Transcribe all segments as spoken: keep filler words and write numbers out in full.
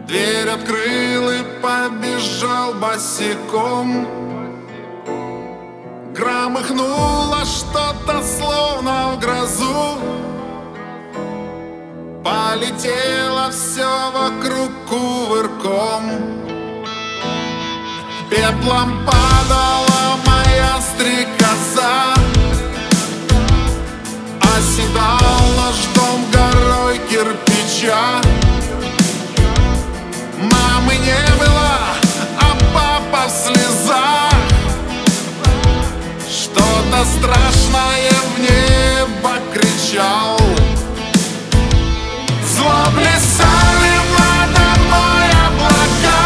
Дверь открыл и побежал босиком. Громыхнуло что-то, словно в грозу. Полетело все вокруг кувырком. Пеплом падала моя стрекоза. Оседал наш дом горой кирпича. Мамы не было, а папа в слезах. Что-то страшное в небо кричал. Зло плясали надо мной облака.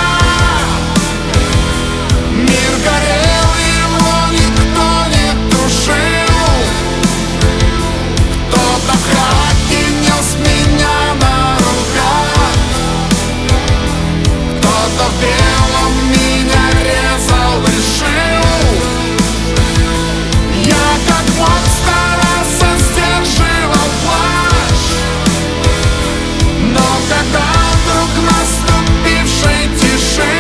Мир горел, его никто не тушил. Кто-то в хаке нес меня на руках. Кто-то в белом меня резал и шил. Я как мог старался, сдерживал плач. Но когда вдруг наступившей тиши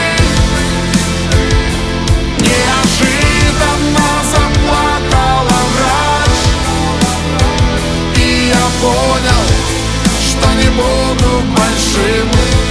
неожиданно заплакала врач, и я понял, что не буду большим.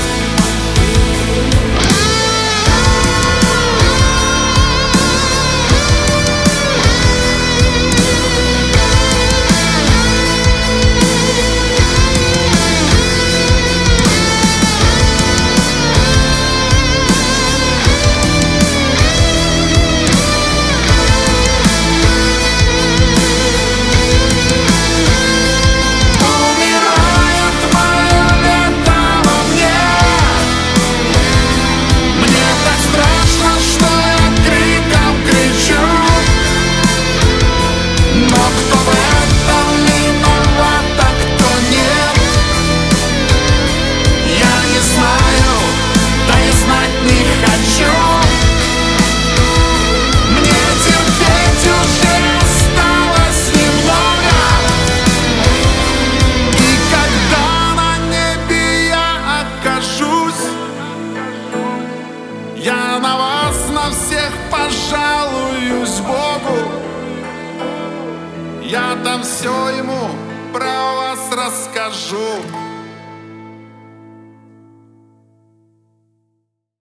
Я на вас, на всех пожалуюсь Богу. Я там все ему про вас расскажу.